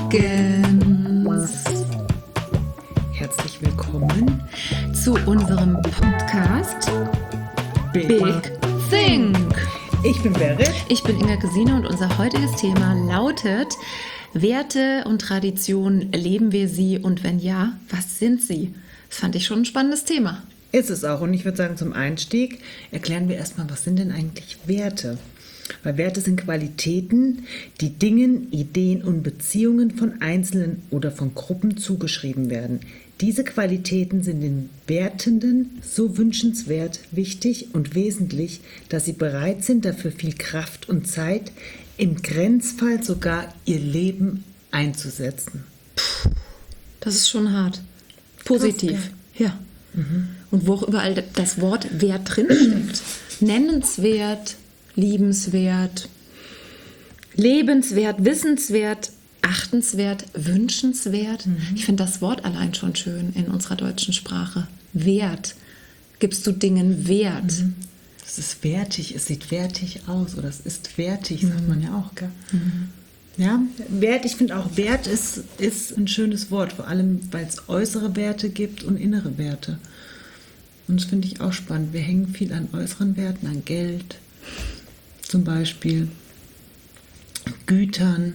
Morgens. Herzlich willkommen Zu unserem Podcast Big Think. Ich bin Berit. Ich bin Inga Gesine und unser heutiges Thema lautet: Werte und Traditionen, leben wir sie und wenn ja, was sind sie? Das fand ich schon ein spannendes Thema. Ist es auch. Und ich würde sagen, zum Einstieg erklären wir erstmal, was sind denn eigentlich Werte? Weil Werte sind Qualitäten, die Dingen, Ideen und Beziehungen von Einzelnen oder von Gruppen zugeschrieben werden. Diese Qualitäten sind den Wertenden so wünschenswert, wichtig und wesentlich, dass sie bereit sind, dafür viel Kraft und Zeit, im Grenzfall sogar ihr Leben einzusetzen. Das ist schon hart. Positiv. Krass, ja. Und wo auch überall das Wort Wert drinsteckt. Nennenswert, liebenswert, lebenswert, wissenswert, achtenswert, wünschenswert. Ich finde das Wort allein schon schön in unserer deutschen Sprache. Wert. Gibst du Dingen Wert? Es ist wertig, es sieht wertig aus oder es ist wertig, sagt man ja auch, gell? Ja, Wert, ich finde auch Wert ist ein schönes Wort, vor allem weil es äußere Werte gibt und innere Werte. Und das finde ich auch spannend. Wir hängen viel an äußeren Werten, an Geld zum Beispiel, Gütern.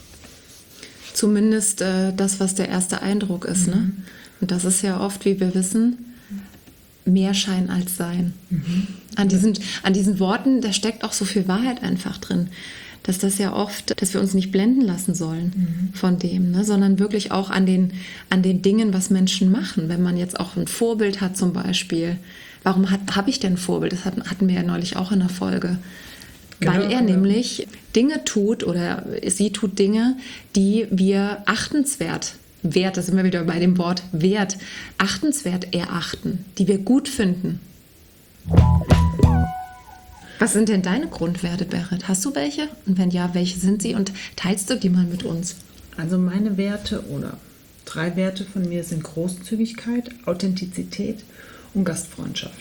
Zumindest das, was der erste Eindruck ist. Ne? Und das ist ja oft, wie wir wissen, mehr Schein als Sein. An diesen Worten, da steckt auch so viel Wahrheit einfach drin. Dass das ja oft, dass wir uns nicht blenden lassen sollen von dem, ne? Sondern wirklich auch an den Dingen, was Menschen machen. Wenn man jetzt auch ein Vorbild hat zum Beispiel. Warum habe ich denn ein Vorbild? Das hatten wir ja neulich auch in der Folge. Genau, Weil er nämlich Dinge tut oder sie tut Dinge, die wir achtenswert, Wert, da sind wir wieder bei dem Wort Wert, achtenswert erachten, die wir gut finden. Was sind denn deine Grundwerte, Berit? Hast du welche? Und wenn ja, welche sind sie? Und teilst du die mal mit uns? Also meine Werte oder 3 Werte von mir sind Großzügigkeit, Authentizität und Gastfreundschaft.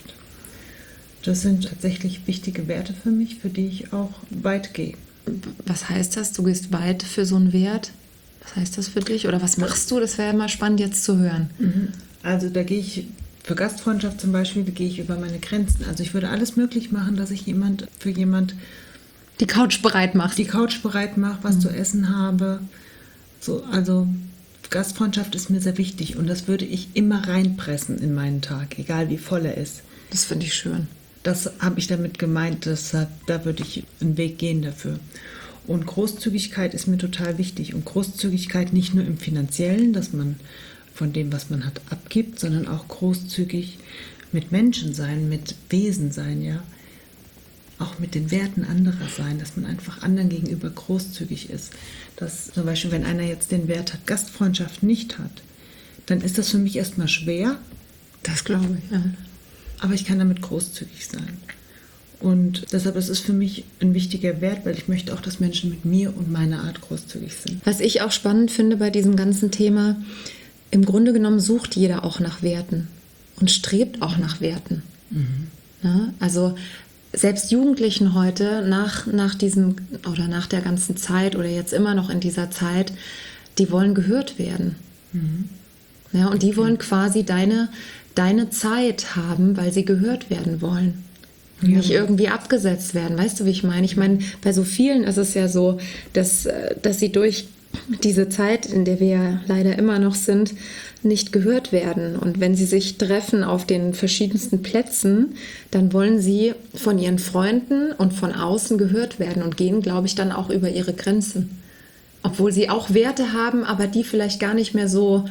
Das sind tatsächlich wichtige Werte für mich, für die ich auch weit gehe. Was heißt das? Du gehst weit für so einen Wert? Was heißt das für dich? Oder was machst du? Das wäre mal spannend jetzt zu hören. Also da gehe ich, für Gastfreundschaft zum Beispiel, da gehe ich über meine Grenzen. Also ich würde alles möglich machen, dass ich für jemand die Couch bereit mache. Was zu essen habe. So, also Gastfreundschaft ist mir sehr wichtig und das würde ich immer reinpressen in meinen Tag, egal wie voll er ist. Das finde ich schön. Das habe ich damit gemeint, da würde ich einen Weg gehen dafür. Und Großzügigkeit ist mir total wichtig. Und Großzügigkeit nicht nur im Finanziellen, dass man von dem, was man hat, abgibt, sondern auch großzügig mit Menschen sein, mit Wesen sein, ja. Auch mit den Werten anderer sein, dass man einfach anderen gegenüber großzügig ist. Dass zum Beispiel, wenn einer jetzt den Wert hat, Gastfreundschaft nicht hat, dann ist das für mich erstmal schwer. Das glaube ich, ja. Aber ich kann damit großzügig sein. Und deshalb ist es für mich ein wichtiger Wert, weil ich möchte auch, dass Menschen mit mir und meiner Art großzügig sind. Was ich auch spannend finde bei diesem ganzen Thema, im Grunde genommen sucht jeder auch nach Werten und strebt auch nach Werten. Ja, also selbst Jugendlichen heute nach diesem oder nach der ganzen Zeit oder jetzt immer noch in dieser Zeit, die wollen gehört werden. Ja, und die wollen quasi deine Zeit haben, weil sie gehört werden wollen. Und nicht irgendwie abgesetzt werden. Weißt du, wie ich meine? Ich meine, bei so vielen ist es ja so, dass sie durch diese Zeit, in der wir ja leider immer noch sind, nicht gehört werden. Und wenn sie sich treffen auf den verschiedensten Plätzen, dann wollen sie von ihren Freunden und von außen gehört werden und gehen, glaube ich, dann auch über ihre Grenzen. Obwohl sie auch Werte haben, aber die vielleicht gar nicht mehr so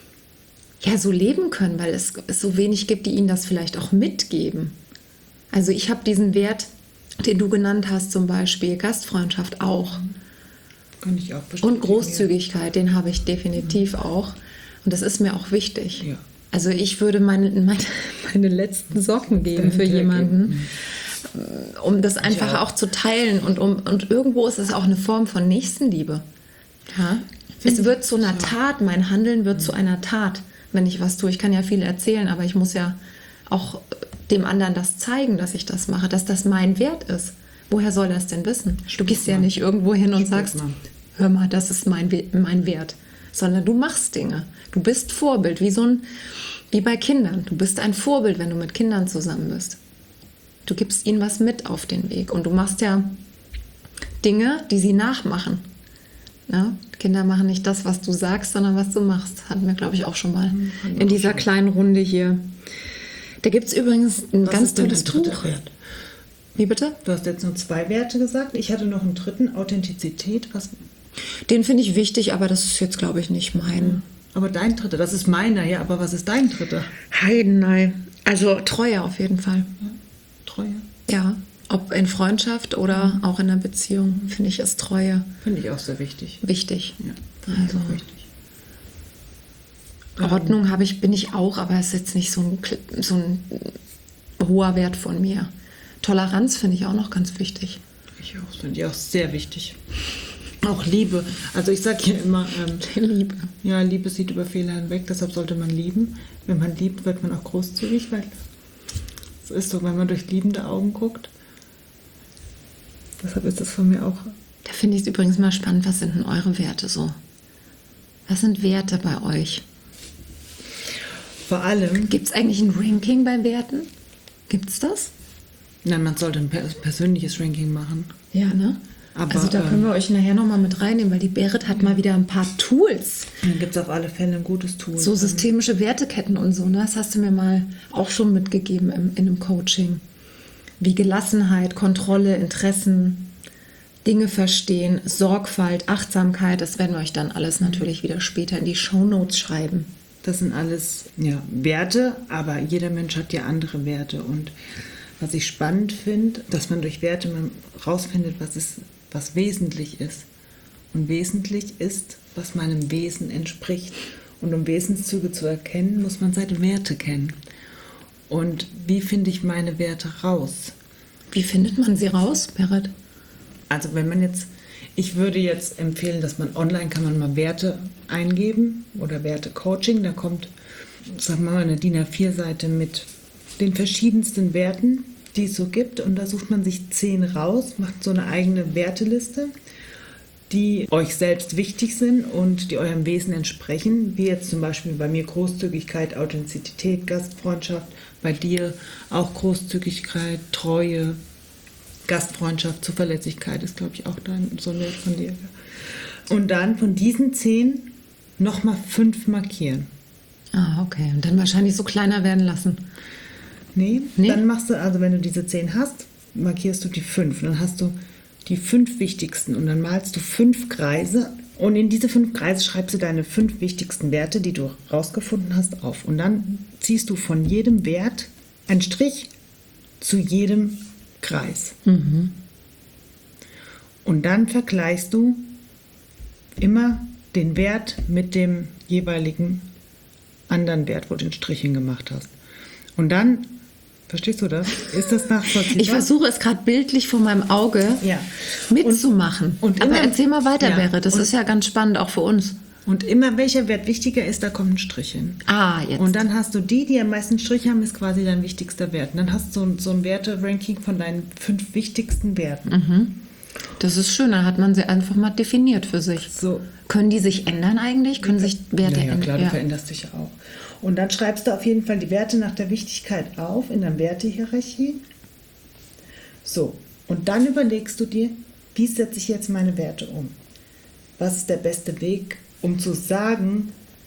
leben können, weil es so wenig gibt, die ihnen das vielleicht auch mitgeben. Also ich habe diesen Wert, den du genannt hast, zum Beispiel Gastfreundschaft auch. Kann ich auch bestätigen. Und Großzügigkeit, den habe ich definitiv auch. Und das ist mir auch wichtig. Ja. Also ich würde meine letzten Socken geben für jemanden, um das einfach auch zu teilen. Und irgendwo ist es auch eine Form von Nächstenliebe. Ja? Es wird zu einer Tat, mein Handeln wird zu einer Tat, wenn ich was tue. Ich kann ja viel erzählen, aber ich muss ja auch dem anderen das zeigen, dass ich das mache, dass das mein Wert ist. Woher soll er es denn wissen? Du gehst ja nicht irgendwo hin und sagst, hör mal, das ist mein Wert. Sondern du machst Dinge. Du bist Vorbild, wie bei Kindern. Du bist ein Vorbild, wenn du mit Kindern zusammen bist. Du gibst ihnen was mit auf den Weg. Und du machst ja Dinge, die sie nachmachen. Ja? Kinder machen nicht das, was du sagst, sondern was du machst. Hatten wir, glaube ich, auch schon mal in dieser kleinen Runde hier. Da gibt es übrigens ein ganz tolles Buch. Wert? Wie bitte? Du hast jetzt nur 2 Werte gesagt. Ich hatte noch einen dritten, Authentizität. Den finde ich wichtig, aber das ist jetzt, glaube ich, nicht mein. Aber dein dritter, das ist meiner, ja, aber was ist dein dritter? Heidenei. Also Treue auf jeden Fall. Ja, Treue. Ja, ob in Freundschaft oder auch in einer Beziehung, finde ich, ist Treue Finde ich auch sehr wichtig. wichtig. Ja, finde ich Also auch wichtig. Ordnung bin ich auch, aber es ist jetzt nicht so ein hoher Wert von mir. Toleranz finde ich auch noch ganz wichtig. Ich auch, finde ich auch sehr wichtig. Auch Liebe. Also ich sage hier immer, Liebe. ja, Liebe sieht über Fehler hinweg, deshalb sollte man lieben. Wenn man liebt, wird man auch großzügig, weil es ist so, wenn man durch liebende Augen guckt. Deshalb ist das von mir auch. Da finde ich es übrigens mal spannend, was sind denn eure Werte so? Was sind Werte bei euch? Vor allem. Gibt es eigentlich ein Ranking bei Werten? Gibt es das? Nein, man sollte ein persönliches Ranking machen. Ja, ne? Aber, also da können wir euch nachher nochmal mit reinnehmen, weil die Berit hat mal wieder ein paar Tools. Dann gibt es auf alle Fälle ein gutes Tool. So systemische Werteketten und so, ne? Das hast du mir mal auch schon mitgegeben in einem Coaching. Wie Gelassenheit, Kontrolle, Interessen, Dinge verstehen, Sorgfalt, Achtsamkeit, das werden wir euch dann alles natürlich wieder später in die Shownotes schreiben. Das sind alles Werte, aber jeder Mensch hat ja andere Werte. Und was ich spannend finde, dass man durch Werte rausfindet, was wesentlich ist. Und wesentlich ist, was meinem Wesen entspricht. Und um Wesenszüge zu erkennen, muss man seine Werte kennen. Und wie finde ich meine Werte raus? Wie findet man sie raus, Berit? Also ich würde jetzt empfehlen, dass man online kann man mal Werte eingeben oder Werte-Coaching. Da kommt, sagen wir mal, eine DIN A4-Seite mit den verschiedensten Werten, die es so gibt. Und da sucht man sich 10 raus, macht so eine eigene Werteliste, die euch selbst wichtig sind und die eurem Wesen entsprechen. Wie jetzt zum Beispiel bei mir Großzügigkeit, Authentizität, Gastfreundschaft. Bei dir auch Großzügigkeit, Treue, Gastfreundschaft, Zuverlässigkeit ist, glaube ich, auch so ein Wert von dir. Und dann von diesen 10 nochmal 5 markieren. Ah, okay. Und dann wahrscheinlich so kleiner werden lassen. Nee, dann machst du, also wenn du diese 10 hast, markierst du die 5. Und dann hast du die 5 wichtigsten und dann malst du 5 Kreise. Und in diese 5 Kreise schreibst du deine 5 wichtigsten Werte, die du rausgefunden hast, auf. Und dann ziehst du von jedem Wert einen Strich zu jedem Kreis. Mhm. Und dann vergleichst du immer den Wert mit dem jeweiligen anderen Wert, wo du den Strich hingemacht hast. Und dann, verstehst du das? Ist das nachvollziehbar? Ich versuche es gerade bildlich vor meinem Auge mitzumachen. Und aber immer, erzähl mal weiter, ja, Berit. Das ist ja ganz spannend, auch für uns. Und immer welcher Wert wichtiger ist, da kommt ein Strich hin. Ah, jetzt. Und dann hast du die am meisten Strich haben, ist quasi dein wichtigster Wert. Und dann hast du so ein Werte-Ranking von deinen 5 wichtigsten Werten. Mhm. Das ist schön, dann hat man sie einfach mal definiert für sich. So. Können die sich ändern eigentlich? Können sich Werte ändern? Ja, klar, du veränderst dich ja auch. Und dann schreibst du auf jeden Fall die Werte nach der Wichtigkeit auf in der Wertehierarchie. So, und dann überlegst du dir, wie setze ich jetzt meine Werte um? Was ist der beste Weg, um zu sagen,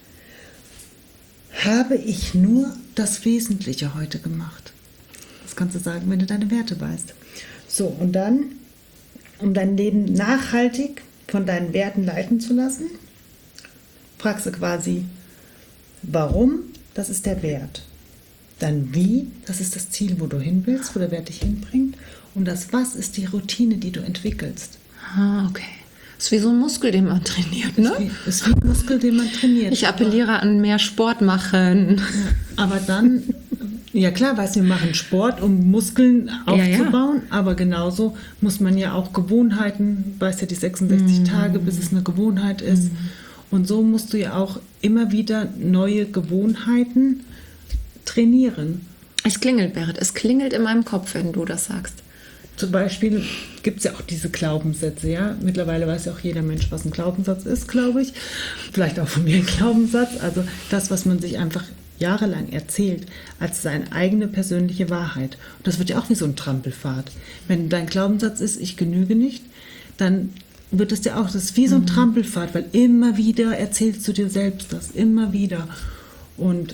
habe ich nur das Wesentliche heute gemacht? Das kannst du sagen, wenn du deine Werte weißt. So, und dann, um dein Leben nachhaltig von deinen Werten leiten zu lassen, fragst du quasi, warum, das ist der Wert. Dann wie, das ist das Ziel, wo du hin willst, wo der Wert dich hinbringt. Und das was ist die Routine, die du entwickelst. Ah, okay. Das ist wie so ein Muskel, den man trainiert, ne? Ist wie ein Muskel, den man trainiert. Ich appelliere an mehr Sport machen. Ja, aber dann, ja klar, weißt du, wir machen Sport, um Muskeln aufzubauen, aber genauso muss man ja auch Gewohnheiten, weißt du, die 66 Tage, bis es eine Gewohnheit ist. Und so musst du ja auch immer wieder neue Gewohnheiten trainieren. Es klingelt, Berit, es klingelt in meinem Kopf, wenn du das sagst. Zum Beispiel gibt es ja auch diese Glaubenssätze, ja. Mittlerweile weiß ja auch jeder Mensch, was ein Glaubenssatz ist, glaube ich. Vielleicht auch von mir ein Glaubenssatz. Also das, was man sich einfach jahrelang erzählt, als seine eigene persönliche Wahrheit. Und das wird ja auch wie so ein Trampelpfad. Wenn dein Glaubenssatz ist, ich genüge nicht, dann wird es ja auch, das ist wie so ein Trampelpfad, weil immer wieder erzählst du dir selbst das, immer wieder. Und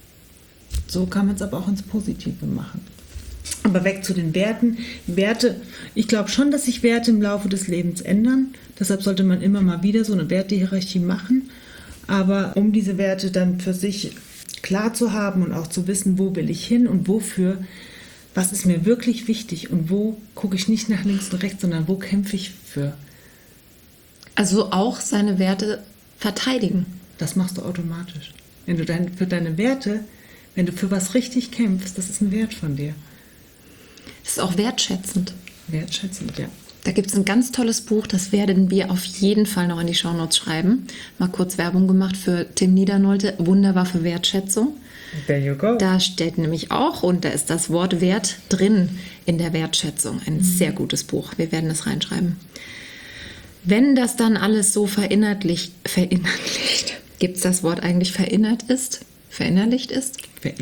so kann man es aber auch ins Positive machen. Aber weg zu den Werten. Werte, ich glaube schon, dass sich Werte im Laufe des Lebens ändern. Deshalb sollte man immer mal wieder so eine Wertehierarchie machen. Aber um diese Werte dann für sich klar zu haben und auch zu wissen, wo will ich hin und wofür, was ist mir wirklich wichtig und wo gucke ich nicht nach links und rechts, sondern wo kämpfe ich für. Also auch seine Werte verteidigen. Das machst du automatisch. Wenn du für deine Werte, wenn du für was richtig kämpfst, das ist ein Wert von dir. Das ist auch wertschätzend. Wertschätzend, ja. Da gibt es ein ganz tolles Buch, das werden wir auf jeden Fall noch in die Shownotes schreiben. Mal kurz Werbung gemacht für Tim Niedernolte, Wunderbar für Wertschätzung. There you go. Da steht nämlich auch, und da ist das Wort Wert drin in der Wertschätzung. Ein sehr gutes Buch, wir werden das reinschreiben. Wenn das dann alles so verinnerlicht, gibt es das Wort eigentlich verinnerlicht ist? Verinnerlicht ist,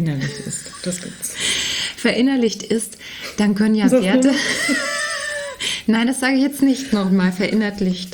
das gibt's. Verinnerlicht ist, dann können ja Werte... Nein, das sage ich jetzt nicht nochmal. Verinnerlicht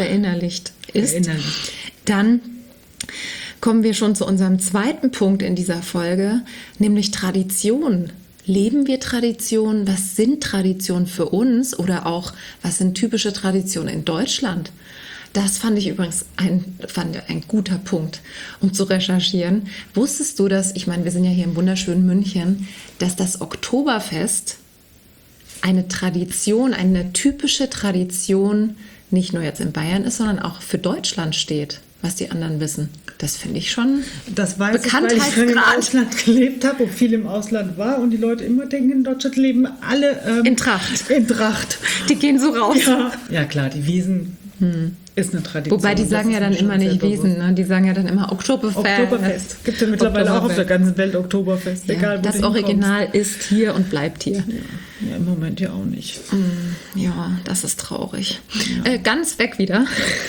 ist. Dann kommen wir schon zu unserem zweiten Punkt in dieser Folge, nämlich Tradition. Leben wir Traditionen? Was sind Traditionen für uns? Oder auch, was sind typische Traditionen in Deutschland? Das fand ich übrigens ein guter Punkt, um zu recherchieren. Wusstest du, dass, ich meine, wir sind ja hier im wunderschönen München, dass das Oktoberfest eine Tradition, eine typische Tradition, nicht nur jetzt in Bayern ist, sondern auch für Deutschland steht, was die anderen wissen. Das finde ich schon das weiß ich, weil ich schon im Ausland gelebt habe und viel im Ausland war und die Leute immer denken, in Deutschland leben alle in Tracht. Die gehen so raus. Ja klar, die Wiesen ist eine Tradition. Wobei die sagen ja dann immer nicht Wiesen, ne? Die sagen ja dann immer Oktoberfest. Gibt es ja mittlerweile auch auf der ganzen Welt Oktoberfest. Ja, egal, wo das Original ist hier und bleibt hier. Ja, im Moment ja auch nicht. Ja, das ist traurig. Ja. Ganz weg wieder,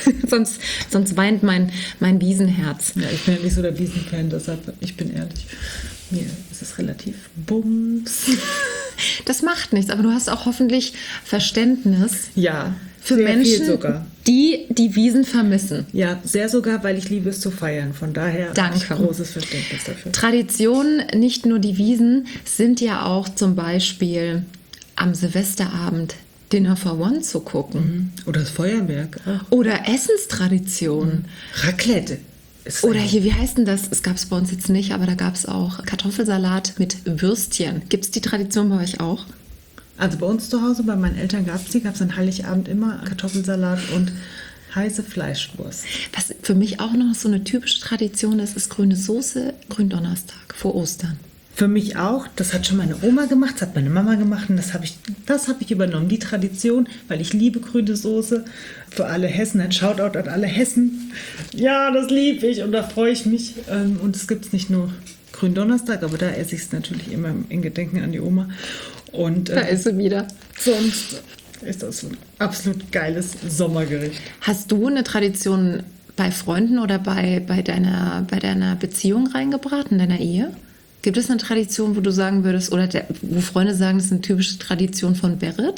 sonst weint mein Wiesenherz. Ja, ich bin ja nicht so der Wiesenfan, deshalb, ich bin ehrlich, mir ist es relativ bums. Das macht nichts, aber du hast auch hoffentlich Verständnis. Ja, für Menschen, die Wiesen vermissen. Ja, sehr sogar, weil ich liebe es zu feiern. Von daher habe ich großes Verständnis dafür. Traditionen, nicht nur die Wiesen, sind ja auch zum Beispiel am Silvesterabend Dinner for One zu gucken. Oder das Feuerwerk. Oder Essenstraditionen. Raclette. Oder hier, wie heißt denn das? Es gab es bei uns jetzt nicht, aber da gab es auch Kartoffelsalat mit Würstchen. Gibt es die Tradition bei euch auch? Also bei uns zu Hause, bei meinen Eltern gab es an Heiligabend immer Kartoffelsalat und heiße Fleischwurst. Was für mich auch noch so eine typische Tradition ist, ist grüne Soße, Gründonnerstag vor Ostern. Für mich auch. Das hat schon meine Oma gemacht, das hat meine Mama gemacht und das habe ich übernommen. Die Tradition, weil ich liebe grüne Soße. Für alle Hessen, ein Shoutout an alle Hessen. Ja, das liebe ich und da freue ich mich. Und es gibt es nicht nur Gründonnerstag, aber da esse ich es natürlich immer in Gedenken an die Oma. Und, da ist sie wieder. Sonst ist das so ein absolut geiles Sommergericht. Hast du eine Tradition bei Freunden oder bei deiner Beziehung reingebracht, in deiner Ehe? Gibt es eine Tradition, wo du sagen würdest, oder wo Freunde sagen, das ist eine typische Tradition von Berit?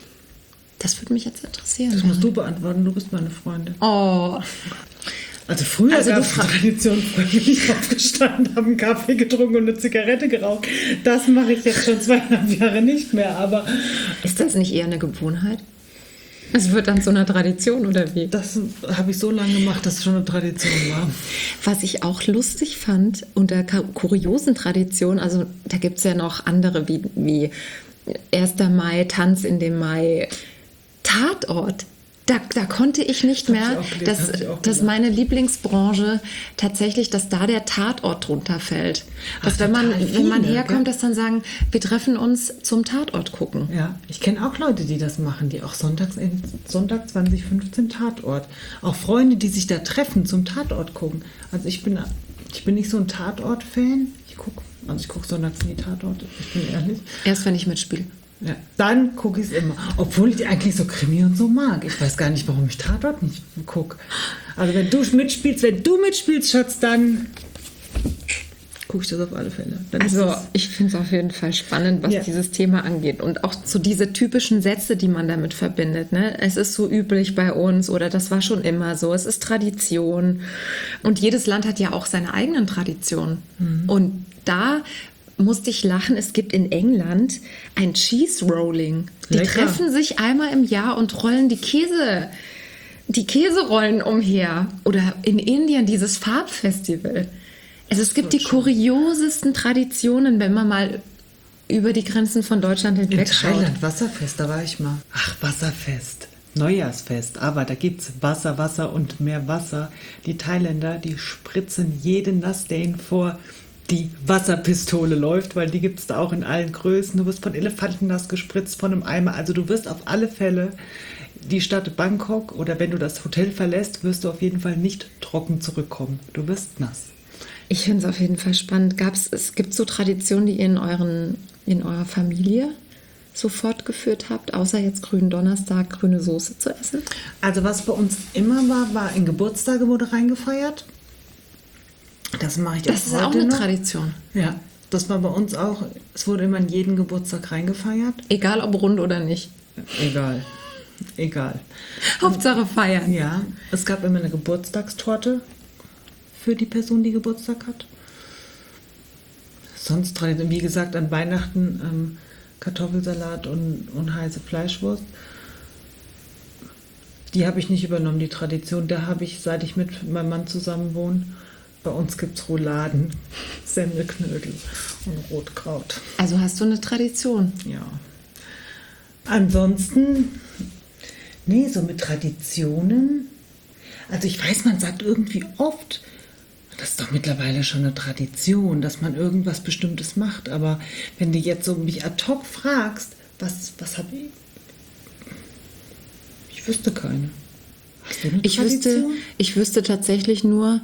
Das würde mich jetzt interessieren. Das musst du beantworten, du bist meine Freundin. Oh. Also früher gab es Tradition, früher bin ich aufgestanden, habe einen Kaffee getrunken und eine Zigarette geraucht. Das mache ich jetzt schon 2,5 Jahre nicht mehr, aber... Ist das nicht eher eine Gewohnheit? Es wird dann zu einer Tradition, oder wie? Das habe ich so lange gemacht, dass es schon eine Tradition war. Was ich auch lustig fand, unter kuriosen Traditionen, also da gibt es ja noch andere wie 1. Mai, Tanz in dem Mai, Tatort. Da konnte ich nicht mehr, dass meine Lieblingsbranche tatsächlich, dass da der Tatort drunter fällt. Dass wenn man herkommt, dass dann sagen, wir treffen uns zum Tatort gucken. Ja, ich kenne auch Leute, die das machen, die auch Sonntag 2015 Tatort. Auch Freunde, die sich da treffen, zum Tatort gucken. Also ich bin nicht so ein Tatort-Fan. Ich gucke sonntags nie Tatorte, ich bin ehrlich. Erst wenn ich mitspiele. Ja, dann gucke ich es immer. Obwohl ich eigentlich so Krimi und so mag. Ich weiß gar nicht, warum ich Tatort nicht gucke. Also wenn du mitspielst, Schatz, dann gucke ich das auf alle Fälle. Dann Also ich finde es auf jeden Fall spannend, was dieses Thema angeht. Und auch so diese typischen Sätze, die man damit verbindet. Ne? Es ist so üblich bei uns oder das war schon immer so. Es ist Tradition. Und jedes Land hat ja auch seine eigenen Traditionen. Und da musste ich lachen, es gibt in England ein Cheese Rolling. Die treffen sich einmal im Jahr und rollen die Käserollen umher. Oder in Indien dieses Farbfestival. Also es gibt die kuriosesten Traditionen, wenn man mal über die Grenzen von Deutschland hinweg schaut. In Thailand, Wasserfest, da war ich mal. Ach, Wasserfest. Neujahrsfest, aber da gibt es Wasser und mehr Wasser. Die Thailänder, die spritzen jeden Nassdain vor die Wasserpistole läuft, weil die gibt es da auch in allen Größen. Du wirst von Elefanten nass gespritzt, von einem Eimer. Also du wirst auf alle Fälle die Stadt Bangkok oder wenn du das Hotel verlässt, wirst du auf jeden Fall nicht trocken zurückkommen. Du wirst nass. Ich finde es auf jeden Fall spannend. Es gibt so Traditionen, die ihr in eurer Familie so fortgeführt habt, außer jetzt grünen Donnerstag, grüne Soße zu essen? Also was bei uns immer war in Geburtstage wurde reingefeiert. Das mache ich das ist auch eine Tradition. Ja, das war bei uns auch. Es wurde immer in jeden Geburtstag reingefeiert. Egal ob rund oder nicht. Egal. Hauptsache feiern. Ja, es gab immer eine Geburtstagstorte für die Person, die Geburtstag hat. Sonst, wie gesagt, an Weihnachten Kartoffelsalat und heiße Fleischwurst. Die habe ich nicht übernommen, die Tradition. Da habe ich, seit ich mit meinem Mann zusammen wohne, bei uns gibt es Rouladen, Semmelknödel und Rotkraut. Also hast du eine Tradition? Ja. Ansonsten, nee, so mit Traditionen. Also ich weiß, man sagt irgendwie oft, das ist doch mittlerweile schon eine Tradition, dass man irgendwas Bestimmtes macht. Aber wenn du jetzt so mich ad hoc fragst, was habe ich? Ich wüsste keine. Hast du eine Tradition? Ich wüsste tatsächlich nur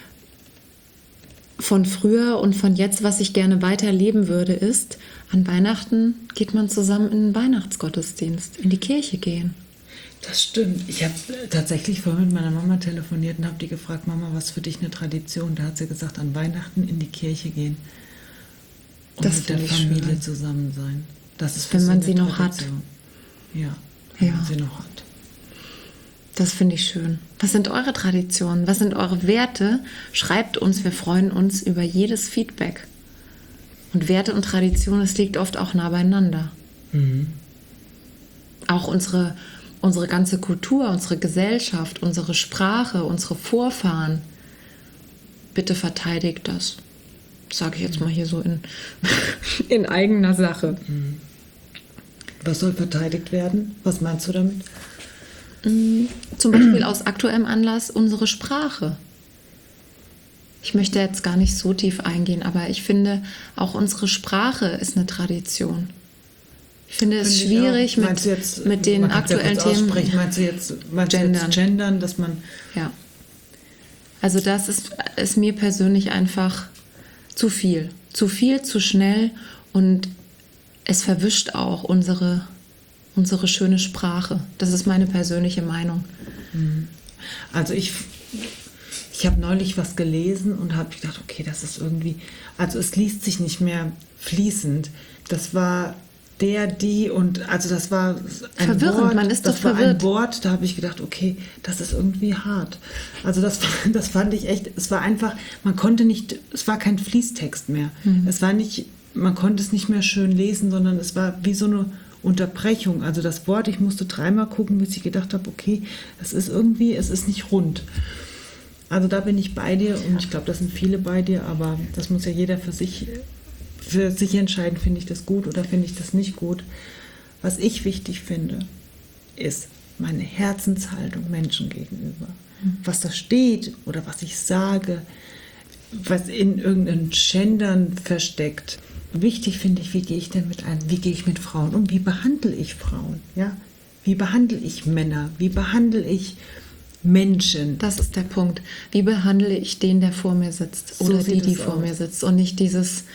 von früher und von jetzt, was ich gerne weiterleben würde, ist, an Weihnachten geht man zusammen in den Weihnachtsgottesdienst, in die Kirche gehen. Das stimmt. Ich habe tatsächlich vorhin mit meiner Mama telefoniert und habe die gefragt, Mama, was für dich eine Tradition? Da hat sie gesagt, an Weihnachten in die Kirche gehen und das mit der Familie zusammen sein. Das ist wenn man sie noch hat. Ja, wenn man sie noch hat. Das finde ich schön. Was sind eure Traditionen? Was sind eure Werte? Schreibt uns, wir freuen uns über jedes Feedback. Und Werte und Traditionen, es liegt oft auch nah beieinander. Mhm. Auch unsere ganze Kultur, unsere Gesellschaft, unsere Sprache, unsere Vorfahren. Bitte verteidigt das. Sage ich jetzt mal hier so in eigener Sache. Was soll verteidigt werden? Was meinst du damit? Zum Beispiel aus aktuellem Anlass unsere Sprache. Ich möchte jetzt gar nicht so tief eingehen, aber ich finde, auch unsere Sprache ist eine Tradition. Ich finde es schwierig mit den aktuellen Themen. Meinst du jetzt Gendern, dass man... Ja. Also das ist mir persönlich einfach zu viel. Zu viel, zu schnell und es verwischt auch unsere schöne Sprache. Das ist meine persönliche Meinung. Also ich habe neulich was gelesen und habe gedacht, okay, das ist irgendwie... Also es liest sich nicht mehr fließend. Das war... die und also das war ein verwirrend, Wort, man ist doch verwirrt. War ein Wort, da habe ich gedacht, okay, das ist irgendwie hart. Also das fand ich echt, es war einfach, man konnte nicht, es war kein Fließtext mehr. Es war nicht, man konnte es nicht mehr schön lesen, sondern es war wie so eine Unterbrechung. Also das Wort, ich musste dreimal gucken, bis ich gedacht habe, okay, es ist irgendwie, es ist nicht rund. Also da bin ich bei dir und ich glaube, das sind viele bei dir, aber das muss ja jeder für sich entscheiden, finde ich das gut oder finde ich das nicht gut. Was ich wichtig finde, ist meine Herzenshaltung Menschen gegenüber. Was da steht oder was ich sage, was in irgendeinem Gendern versteckt. Wichtig finde ich, wie gehe ich mit Frauen um, wie behandle ich Frauen, ja? Wie behandle ich Männer, wie behandle ich Menschen. Das ist der Punkt. Wie behandle ich den, der vor mir sitzt oder die vor mir sitzt und nicht dieses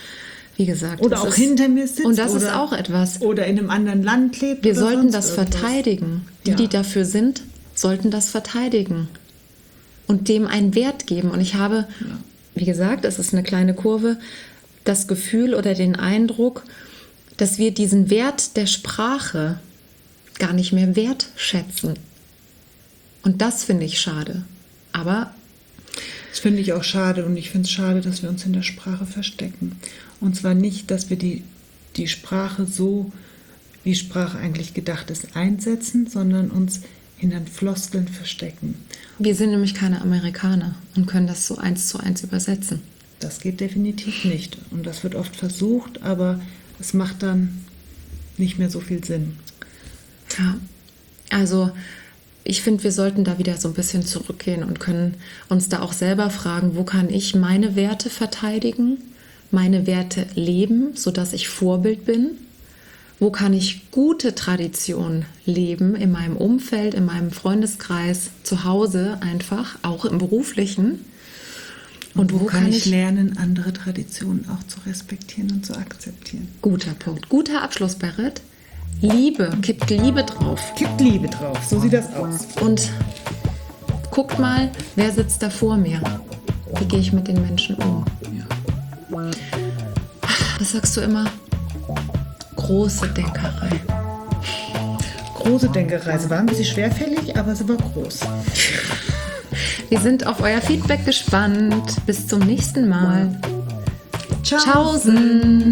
wie gesagt. Oder auch hinter mir sitzt. Und das oder, ist auch etwas. Oder in einem anderen Land lebt. Wir oder sollten das irgendwas. verteidigen. Ja. Die dafür sind, sollten das verteidigen. Und dem einen Wert geben. Und ich habe, wie gesagt, es ist eine kleine Kurve, das Gefühl oder den Eindruck, dass wir diesen Wert der Sprache gar nicht mehr wertschätzen. Und das finde ich schade. Aber das finde ich auch schade und ich finde es schade, dass wir uns in der Sprache verstecken. Und zwar nicht, dass wir die Sprache so, wie Sprache eigentlich gedacht ist, einsetzen, sondern uns hinter Floskeln verstecken. wir sind nämlich keine Amerikaner und können das so 1:1 übersetzen. Das geht definitiv nicht. Und das wird oft versucht, aber es macht dann nicht mehr so viel Sinn. Ja, also ich finde, wir sollten da wieder so ein bisschen zurückgehen und können uns da auch selber fragen, wo kann ich meine Werte verteidigen, meine Werte leben, sodass ich Vorbild bin? Wo kann ich gute Traditionen leben in meinem Umfeld, in meinem Freundeskreis, zu Hause einfach, auch im Beruflichen? Und wo kann ich lernen, andere Traditionen auch zu respektieren und zu akzeptieren? Guter Punkt. Guter Abschluss, Berit. Liebe, kippt Liebe drauf. Kippt Liebe drauf, so sieht das aus. Und guckt mal, wer sitzt da vor mir? Wie gehe ich mit den Menschen um? Ja. Was sagst du immer? Große Denkerei. Große Denkerreise war ein bisschen schwerfällig, aber sie war groß. Wir sind auf euer Feedback gespannt. Bis zum nächsten Mal. Ciao. Tschaußen.